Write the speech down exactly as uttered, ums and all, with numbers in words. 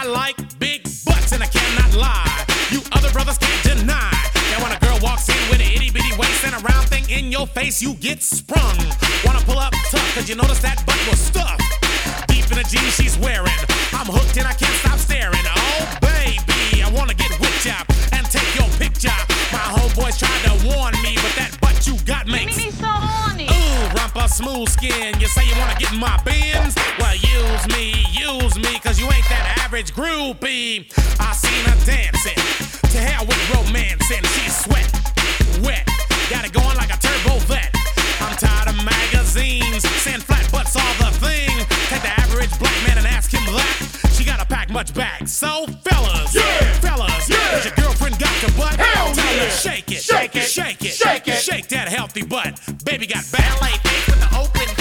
like big butts and I cannot lie. You other brothers can't deny that when a girl walks in with an itty bitty waist and a round thing in your face, you get sprung. Wanna pull up tough, cause you notice that butt was stuffed deep in the jeans she's wearing. I'm hooked and I can't stop staring. Oh baby, I wanna get with ya and take your picture. My homeboys tried to warn me, but that butt you got makes me so horny. Ooh, rumpa smooth skin. You say you wanna get in my bins? Well, use me, use me, cause you ain't that average groupie. I seen her dancing, to hell with romancing. She's sweat, wet, got it going like a turbo vet. I'm tired of magazines, saying flat butts all the thing. Take the average black man and ask him that. She gotta pack much back. So fellas, yeah, fellas, yeah. Has your girlfriend got your butt? Hell Tell yeah. her shake it, Shake it, shake it, shake it. shake that healthy butt. Baby got ballet Face with the open